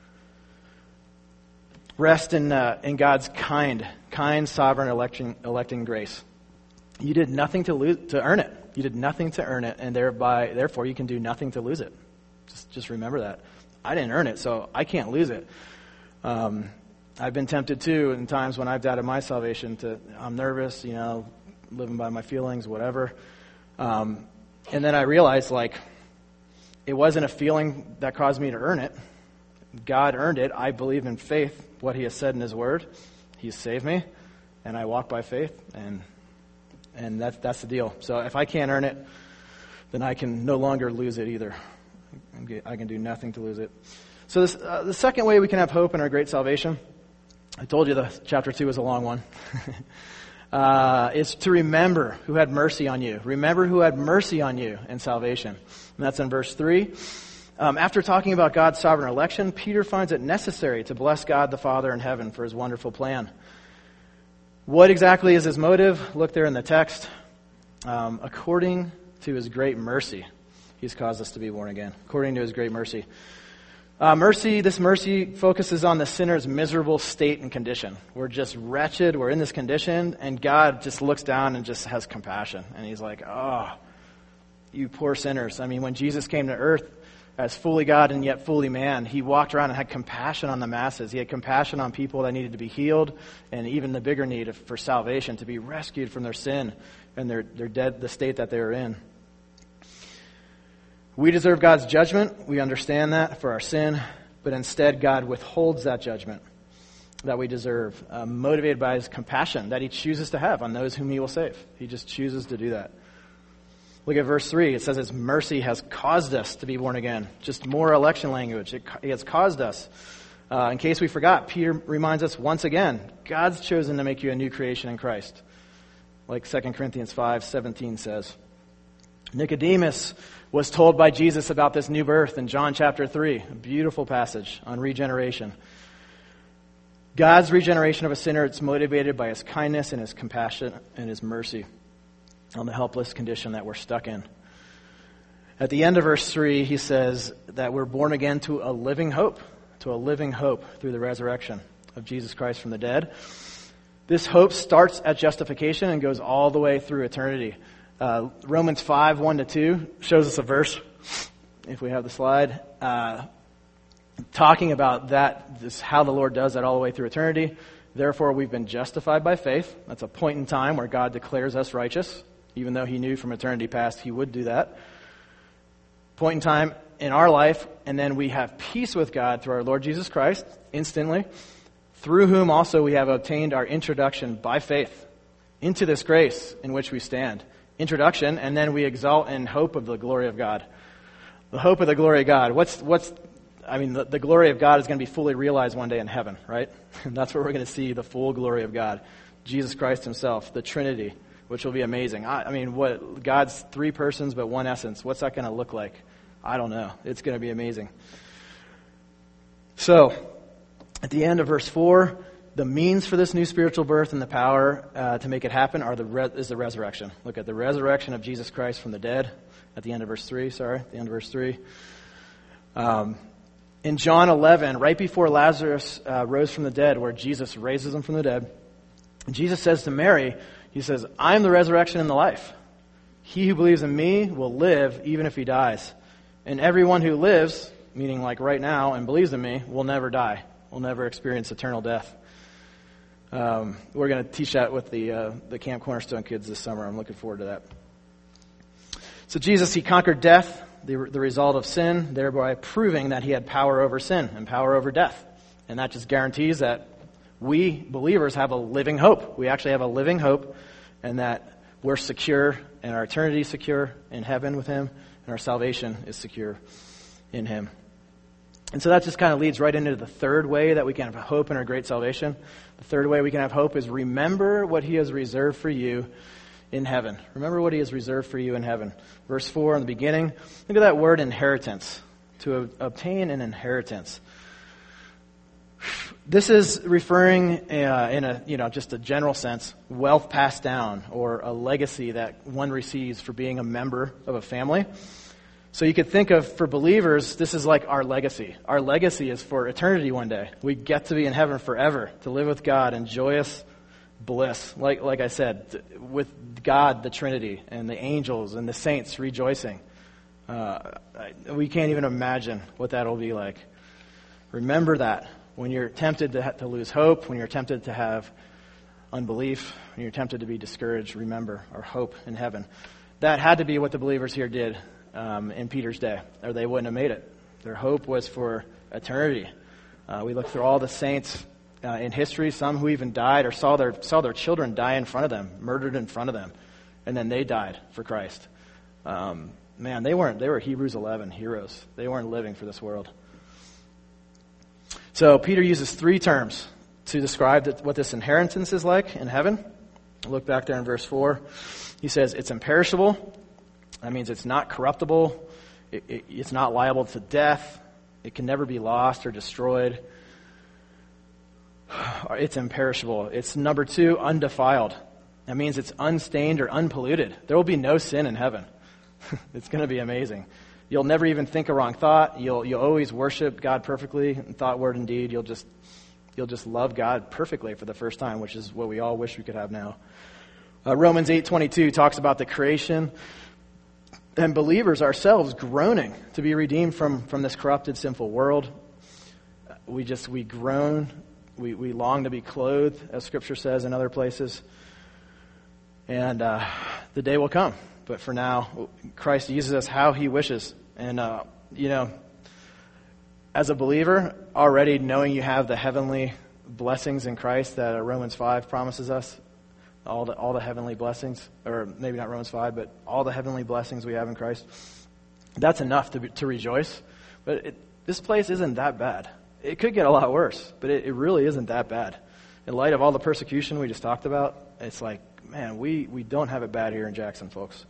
Rest in uh, in God's kind, kind, sovereign electing, electing grace. You did nothing to lose, to earn it. You did nothing to earn it, and thereby, therefore, you can do nothing to lose it. Just, just remember that. I didn't earn it, so I can't lose it. Um, I've been tempted too in times when I've doubted my salvation to, I'm nervous, you know, living by my feelings, whatever. Um, and then I realized, like, it wasn't a feeling that caused me to earn it. God earned it. I believe in faith, what he has said in his word. He's saved me, and I walk by faith, and and that's, that's the deal. So if I can't earn it, then I can no longer lose it either. I can do nothing to lose it. So this, uh, the second way we can have hope in our great salvation, I told you the chapter two was a long one, uh, is to remember who had mercy on you. Remember who had mercy on you in salvation. And that's in verse three. Um, after talking about God's sovereign election, Peter finds it necessary to bless God the Father in heaven for his wonderful plan. What exactly is his motive? Look there in the text. Um, according to his great mercy, he's caused us to be born again. According to his great mercy. Uh, mercy, this mercy focuses on the sinner's miserable state and condition. We're just wretched, we're in this condition, and God just looks down and just has compassion. And he's like, oh, you poor sinners. I mean, when Jesus came to earth as fully God and yet fully man, he walked around and had compassion on the masses. He had compassion on people that needed to be healed, and even the bigger need for salvation, to be rescued from their sin and their, their dead, the state that they were in. We deserve God's judgment. We understand that for our sin, but instead God withholds that judgment that we deserve, uh, motivated by his compassion that he chooses to have on those whom he will save. He just chooses to do that. Look at verse three. It says his mercy has caused us to be born again. Just more election language. It, it has caused us. Uh, in case we forgot, Peter reminds us once again, God's chosen to make you a new creation in Christ. Like Second Corinthians five seventeen says. Nicodemus was told by Jesus about this new birth in John chapter three. A beautiful passage on regeneration. God's regeneration of a sinner, it's motivated by his kindness and his compassion and his mercy on the helpless condition that we're stuck in. At the end of verse three, he says that we're born again to a living hope, to a living hope through the resurrection of Jesus Christ from the dead. This hope starts at justification and goes all the way through eternity. Uh, Romans five, one to two shows us a verse, if we have the slide, uh, talking about that, this, how the Lord does that all the way through eternity. Therefore, we've been justified by faith. That's a point in time where God declares us righteous, even though he knew from eternity past he would do that. Point in time in our life, and then we have peace with God through our Lord Jesus Christ, instantly, through whom also we have obtained our introduction by faith into this grace in which we stand. Introduction, and then we exalt in hope of the glory of God. The hope of the glory of God. What's, what's, I mean, the, the glory of God is going to be fully realized one day in heaven, right? And that's where we're going to see the full glory of God. Jesus Christ himself, the Trinity, which will be amazing. I, I mean, what, God's three persons but one essence. What's that going to look like? I don't know. It's going to be amazing. So, at the end of verse four, the means for this new spiritual birth and the power uh, to make it happen are the re- is the resurrection. Look at the resurrection of Jesus Christ from the dead. At the end of verse three, sorry, at the end of verse three. Um, in John eleven, right before Lazarus uh, rose from the dead, where Jesus raises him from the dead, Jesus says to Mary, he says, "I am the resurrection and the life. He who believes in me will live even if he dies. And everyone who lives," meaning like right now, "and believes in me will never die, will never experience eternal death." Um, we're going to teach that with the uh, the Camp Cornerstone kids this summer. I'm looking forward to that. So Jesus, he conquered death, the, the result of sin, thereby proving that he had power over sin and power over death. And that just guarantees that we believers have a living hope. We actually have a living hope, and that we're secure, and our eternity is secure in heaven with him, and our salvation is secure in him. And so that just kind of leads right into the third way that we can have hope in our great salvation. The third way we can have hope is remember what he has reserved for you in heaven. Remember what he has reserved for you in heaven. Verse four in the beginning, look at that word inheritance. To obtain an inheritance. This is referring uh, in a, you know, just a general sense, wealth passed down or a legacy that one receives for being a member of a family. So you could think of, for believers, this is like our legacy. Our legacy is for eternity one day. We get to be in heaven forever, to live with God in joyous, bliss. Like like I said, with God, the Trinity, and the angels and the saints rejoicing. Uh, we can't even imagine what that'll be like. Remember that when you're tempted to, ha- to lose hope, when you're tempted to have unbelief, when you're tempted to be discouraged, remember our hope in heaven. That had to be what the believers here did um, in Peter's day, or they wouldn't have made it. Their hope was for eternity. Uh, we look through all the saints uh, in history, some who even died or saw their saw their children die in front of them, murdered in front of them, and then they died for Christ. Um, man, they weren't. They were Hebrews eleven heroes. They weren't living for this world. So Peter uses three terms to describe that, what this inheritance is like in heaven. Look back there in verse four. He says it's imperishable. That means it's not corruptible. It, it, it's not liable to death. It can never be lost or destroyed. It's imperishable. It's number two, undefiled. That means it's unstained or unpolluted. There will be no sin in heaven. It's going to be amazing. You'll never even think a wrong thought. You'll you'll always worship God perfectly in thought, word, and deed. You'll just you'll just love God perfectly for the first time, which is what we all wish we could have now. Uh, Romans eight twenty-two talks about the creation and believers ourselves groaning to be redeemed from, from this corrupted, sinful world. We just we groan. We we long to be clothed, as Scripture says in other places. And uh, the day will come. But for now, Christ uses us how He wishes. And, uh, you know, as a believer, already knowing you have the heavenly blessings in Christ that uh, Romans five promises us, all the all the heavenly blessings, or maybe not Romans five, but all the heavenly blessings we have in Christ, that's enough to be, to rejoice. But it, this place isn't that bad. It could get a lot worse, but it, it really isn't that bad. In light of all the persecution we just talked about, it's like, man, we, we don't have it bad here in Jackson, folks.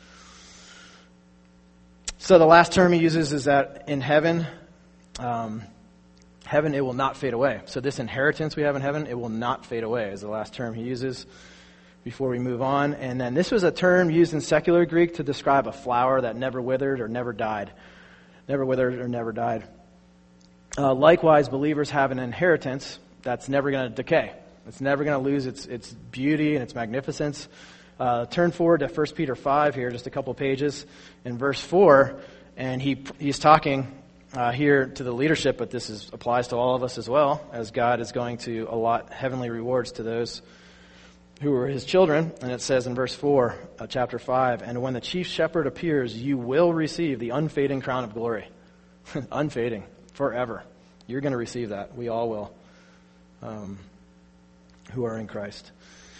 So the last term he uses is that in heaven, um, heaven, it will not fade away. So this inheritance we have in heaven, it will not fade away is the last term he uses before we move on. And then this was a term used in secular Greek to describe a flower that never withered or never died. Never withered or never died. Uh, likewise, believers have an inheritance that's never going to decay. It's never going to lose its its beauty and its magnificence. Uh, turn forward to First Peter five here, just a couple pages, in verse four, and he he's talking uh, here to the leadership, but this is, applies to all of us as well, as God is going to allot heavenly rewards to those who are His children. And it says in verse four of chapter five, "And when the chief shepherd appears, you will receive the unfading crown of glory." Unfading, forever. You're going to receive that. We all will, um, who are in Christ.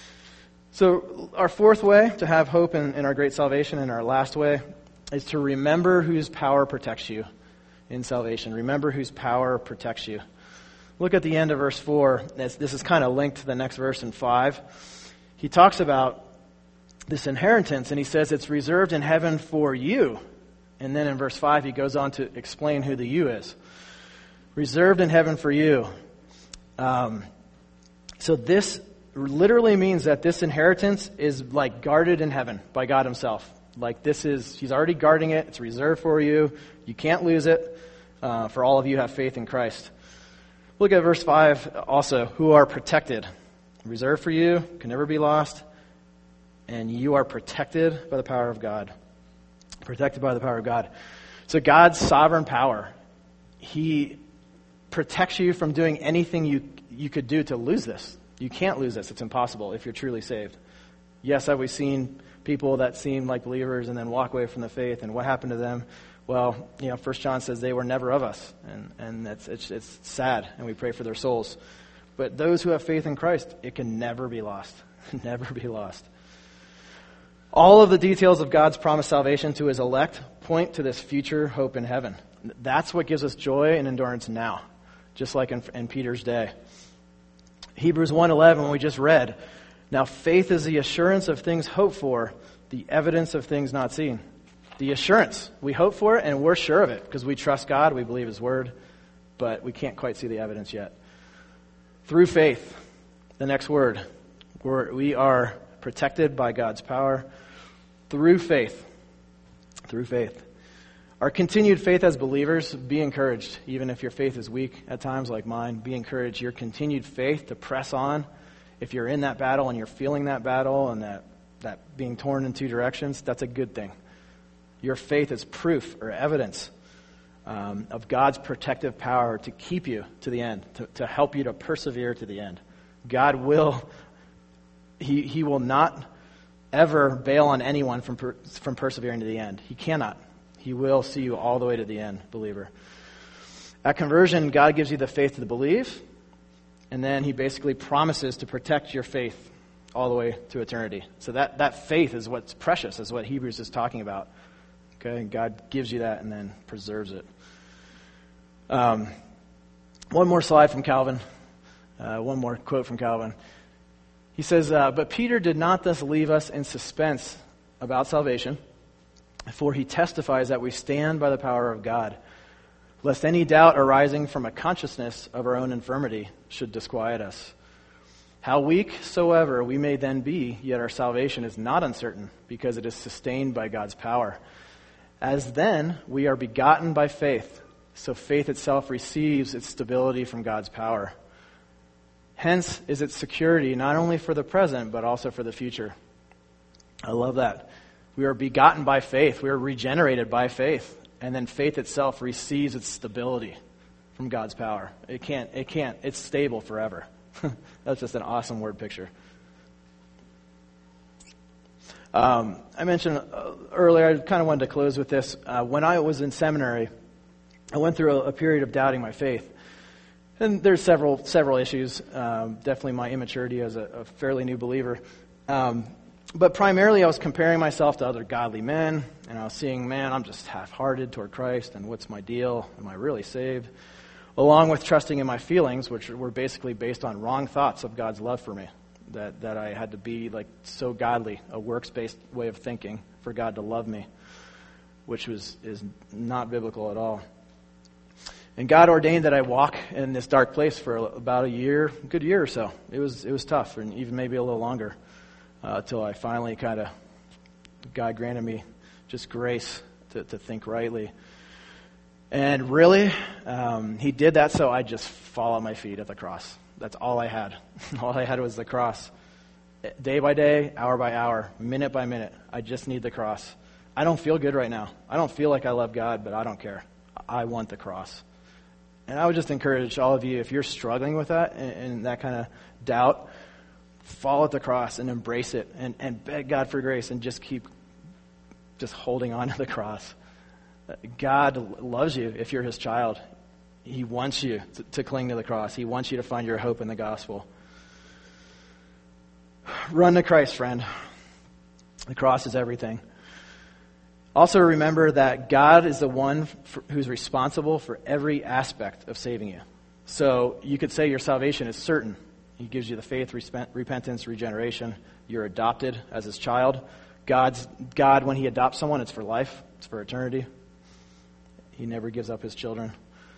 So our fourth way to have hope in, in our great salvation, and our last way, is to remember whose power protects you in salvation. Remember whose power protects you. Look at the end of verse four. This, this is kind of linked to the next verse in five. He talks about this inheritance, and he says it's reserved in heaven for you. And then in verse five, he goes on to explain who the you is. Reserved in heaven for you. Um, so this literally means that this inheritance is like guarded in heaven by God Himself. Like this is, He's already guarding it. It's reserved for you. You can't lose it. Uh, for all of you who have faith in Christ. Look at verse five also. Who are protected. Reserved for you. Can never be lost. And you are protected by the power of God. Protected by the power of God. So God's sovereign power, He protects you from doing anything you you could do to lose this. You can't lose this. It's impossible if you're truly saved. Yes, have we seen people that seem like believers and then walk away from the faith, and what happened to them? Well, you know, First John says they were never of us, and and it's it's, it's sad, and we pray for their souls. But those who have faith in Christ, it can never be lost. Never be lost. All of the details of God's promised salvation to His elect point to this future hope in heaven. That's what gives us joy and endurance now, just like in, in Peter's day. Hebrews one eleven, we just read, "Now faith is the assurance of things hoped for, the evidence of things not seen." The assurance. We hope for it, and we're sure of it, because we trust God, we believe His word, but we can't quite see the evidence yet. Through faith, the next word, we're, we are protected by God's power through faith. Through faith. Our continued faith as believers, be encouraged, even if your faith is weak at times like mine, be encouraged. Your continued faith to press on If you're in that battle and you're feeling that battle and that, that being torn in two directions, that's a good thing. Your faith is proof or evidence um, of God's protective power to keep you to the end, to, to help you to persevere to the end. God will, he, he will not ever bail on anyone from, per, from persevering to the end. He cannot. He will see you all the way to the end, believer. At conversion, God gives you the faith to believe, and then he basically promises to protect your faith all the way to eternity. So that, that faith is what's precious, is what Hebrews is talking about. Okay, God gives you that and then preserves it. Um, one more slide from Calvin. Uh, one more quote from Calvin. He says, uh, "But Peter did not thus leave us in suspense about salvation, for he testifies that we stand by the power of God, lest any doubt arising from a consciousness of our own infirmity should disquiet us. How weak soever we may then be, yet our salvation is not uncertain, because it is sustained by God's power. As then we are begotten by faith, so faith itself receives its stability from God's power. Hence is its security not only for the present, but also for the future." I love that. We are begotten by faith. We are regenerated by faith. And then faith itself receives its stability from God's power. It can't, it can't, it's stable forever. That's just an awesome word picture. Um, I mentioned uh, earlier, I kind of wanted to close with this. Uh, when I was in seminary, I went through a, a period of doubting my faith. And there's several several issues. Um, definitely my immaturity as a, a fairly new believer. Um, but primarily I was comparing myself to other godly men. And I was seeing, man, I'm just half-hearted toward Christ. And what's my deal? Am I really saved? Along with trusting in my feelings, which were basically based on wrong thoughts of God's love for me. That, that I had to be like so godly, a works-based way of thinking for God to love me, which was is not biblical at all. And God ordained that I walk in this dark place for about a year, a good year or so. It was it was tough, and even maybe a little longer, uh, until I finally kind of, God granted me just grace to, to think rightly. And really, um, He did that so I'd just fall at my feet at the cross. That's all I had. All I had was the cross. Day by day, hour by hour, minute by minute, I just need the cross. I don't feel good right now. I don't feel like I love God, but I don't care. I want the cross. And I would just encourage all of you, if you're struggling with that and, and that kind of doubt, fall at the cross and embrace it and, and beg God for grace and just keep just holding on to the cross. God loves you if you're His child. He wants you to, to cling to the cross. He wants you to find your hope in the gospel. Run to Christ, friend. The cross is everything. Also remember that God is the one for, who's responsible for every aspect of saving you. So you could say your salvation is certain. He gives you the faith, repentance, regeneration. You're adopted as His child. God's God, when He adopts someone, it's for life. It's for eternity. He never gives up His children.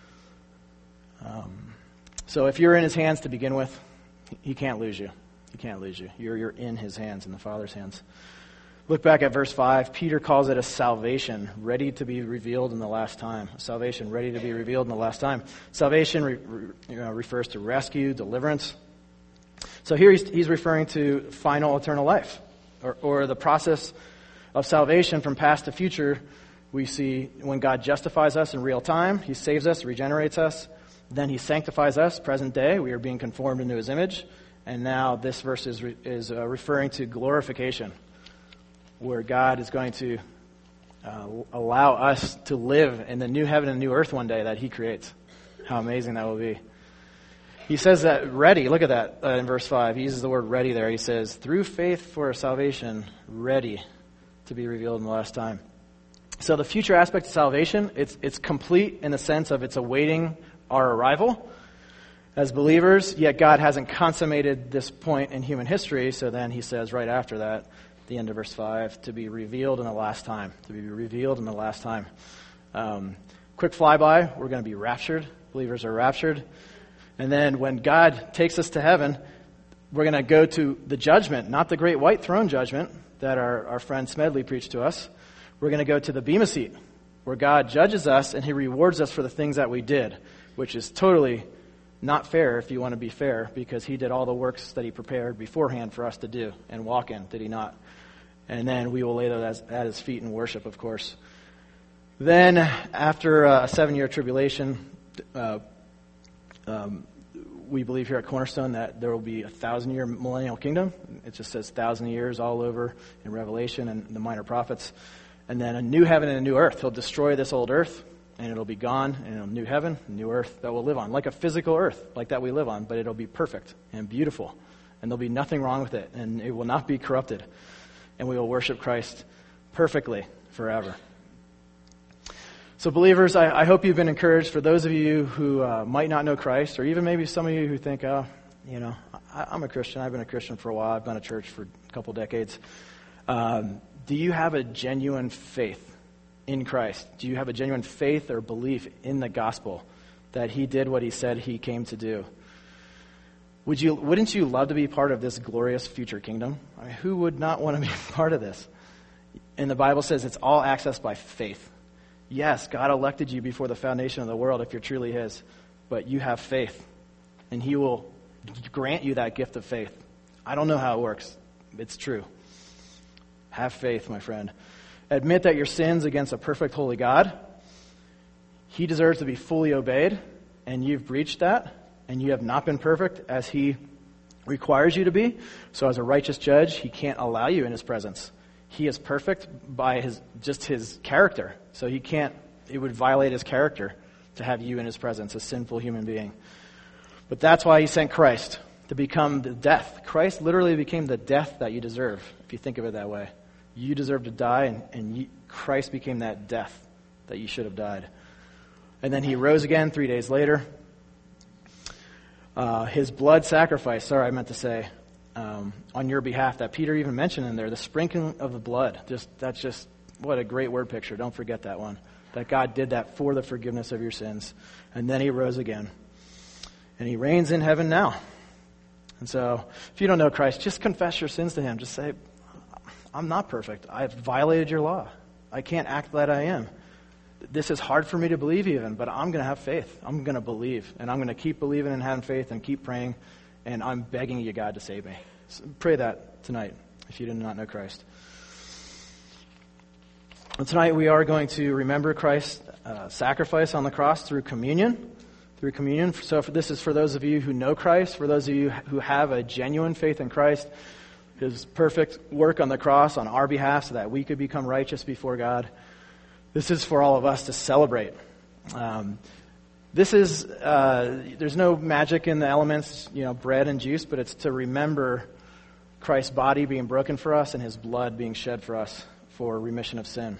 Um, so if you're in His hands to begin with, He can't lose you. He can't lose you. You're, you're in His hands, in the Father's hands. Look back at verse five. Peter calls it a salvation ready to be revealed in the last time. A salvation ready to be revealed in the last time. Salvation re, re, you know, refers to rescue, deliverance. So here he's, he's referring to final eternal life, or, or the process of salvation from past to future. We see when God justifies us in real time, He saves us, regenerates us. Then He sanctifies us, present day. We are being conformed into His image. And now this verse is, re, is uh, referring to glorification, where God is going to uh, allow us to live in the new heaven and new earth one day that He creates. How amazing that will be. He says that ready, look at that uh, in verse five. He uses the word ready there. He says, through faith for salvation, ready to be revealed in the last time. So the future aspect of salvation, it's it's complete in the sense of it's awaiting our arrival as believers, yet God hasn't consummated this point in human history. So then He says right after that, the end of verse five, to be revealed in the last time. To be revealed in the last time. Um, quick flyby, we're going to be raptured. Believers are raptured. And then when God takes us to heaven, we're going to go to the judgment, not the great white throne judgment that our, our friend Smedley preached to us. We're going to go to the Bema seat, where God judges us and He rewards us for the things that we did, which is totally Not fair if you want to be fair, because he did all the works that he prepared beforehand for us to do and walk in, did he not? And then we will lay those at his feet in worship, of course. Then, after a seven-year tribulation, uh, um, we believe here at Cornerstone that there will be a thousand-year millennial kingdom. It just says thousand years all over in Revelation and the minor prophets. And then a new heaven and a new earth. He'll destroy this old earth, and it'll be gone, and a new heaven, a new earth that we'll live on, like a physical earth, like that we live on, but it'll be perfect and beautiful, and there'll be nothing wrong with it, and it will not be corrupted, and we will worship Christ perfectly forever. So believers, I, I hope you've been encouraged. For those of you who uh, might not know Christ, or even maybe some of you who think, oh, you know, I, I'm a Christian, I've been a Christian for a while, I've been a church for a couple decades. Um, do you have a genuine faith in Christ? Do you have a genuine faith or belief in the gospel that he did what he said he came to do? Would you, wouldn't you love to be part of this glorious future kingdom? I mean, who would not want to be part of this? And the Bible says it's all accessed by faith. Yes, God elected you before the foundation of the world if you're truly his, but you have faith, and he will grant you that gift of faith. I don't know how it works. It's true. Have faith, my friend. Admit that your sins against a perfect holy God, he deserves to be fully obeyed, and you've breached that, and you have not been perfect as he requires you to be. So as a righteous judge, he can't allow you in his presence. He is perfect by his just his character. So he can't, it would violate his character to have you in his presence, a sinful human being. But that's why he sent Christ, to become the death. Christ literally became the death that you deserve, if you think of it that way. You deserve to die, and, and you, Christ became that death that you should have died. And then he rose again three days later. Uh, his blood sacrifice, sorry, I meant to say, um, on your behalf, that Peter even mentioned in there, the sprinkling of the blood. Just That's just, what a great word picture. Don't forget that one. That God did that for the forgiveness of your sins. And then he rose again. And he reigns in heaven now. And so, if you don't know Christ, just confess your sins to him. Just say, I'm not perfect. I've violated your law. I can't act that I am. This is hard for me to believe even, but I'm going to have faith. I'm going to believe, and I'm going to keep believing and having faith and keep praying, and I'm begging you, God, to save me. So pray that tonight if you do not know Christ. And tonight we are going to remember Christ's uh, sacrifice on the cross through communion. Through communion. So for, this is for those of you who know Christ, for those of you who have a genuine faith in Christ, his perfect work on the cross on our behalf so that we could become righteous before God. This is for all of us to celebrate. Um, this is, uh, there's no magic in the elements, you know, bread and juice, but it's to remember Christ's body being broken for us and his blood being shed for us for remission of sin.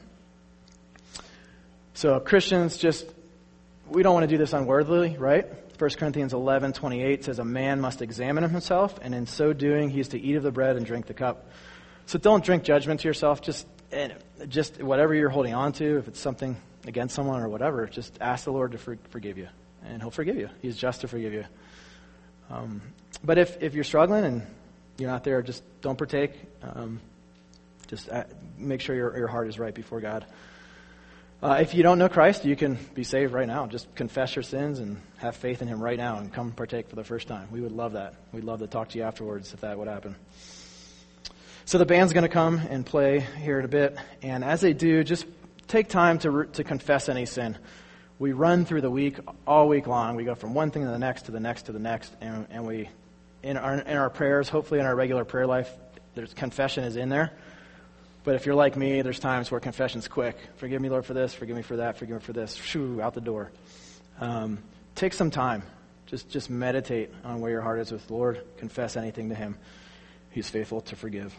So Christians, just, we don't want to do this unworthily, right? First Corinthians eleven twenty-eight says, a man must examine himself, and in so doing, he is to eat of the bread and drink the cup. So don't drink judgment to yourself. Just, just whatever you're holding on to, if it's something against someone or whatever, just ask the Lord to for, forgive you, and he'll forgive you. He's just to forgive you. Um, but if, if you're struggling and you're not there, just don't partake. Um, just make sure your, your heart is right before God. Uh, if you don't know Christ, you can be saved right now. Just confess your sins and have faith in him right now and come partake for the first time. We would love that. We'd love to talk to you afterwards if that would happen. So the band's going to come and play here in a bit. And as they do, just take time to to confess any sin. We run through the week, all week long. We go from one thing to the next, to the next, to the next. And, and we, in our, in our prayers, hopefully in our regular prayer life, there's confession is in there. But if you're like me, there's times where confession's quick. Forgive me, Lord, for this. Forgive me for that. Forgive me for this. Shoo, out the door. Um, take some time. Just just meditate on where your heart is with the Lord. Confess anything to him. He's faithful to forgive.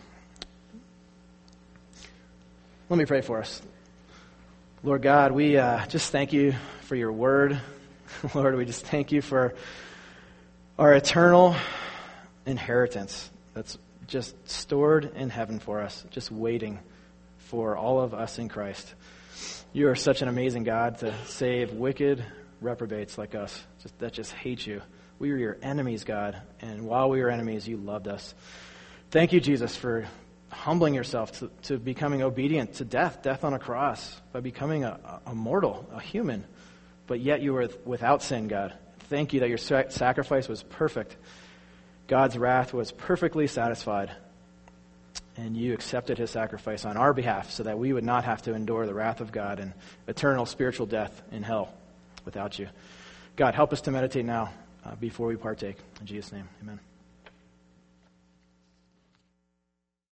Let me pray for us. Lord God, we uh, just thank you for your word. Lord, we just thank you for our eternal inheritance that's just stored in heaven for us, just waiting for all of us in Christ. You are such an amazing God to save wicked reprobates like us just, that just hate you. We were your enemies, God, and while we were enemies, you loved us. Thank you, Jesus, for humbling yourself to, to becoming obedient to death, death on a cross, by becoming a, a mortal, a human, but yet you were without sin, God. thank you that your sac- sacrifice was perfect. God's wrath was perfectly satisfied. And you accepted his sacrifice on our behalf so that we would not have to endure the wrath of God and eternal spiritual death in hell without you. God, help us to meditate now uh, before we partake. In Jesus' name, amen.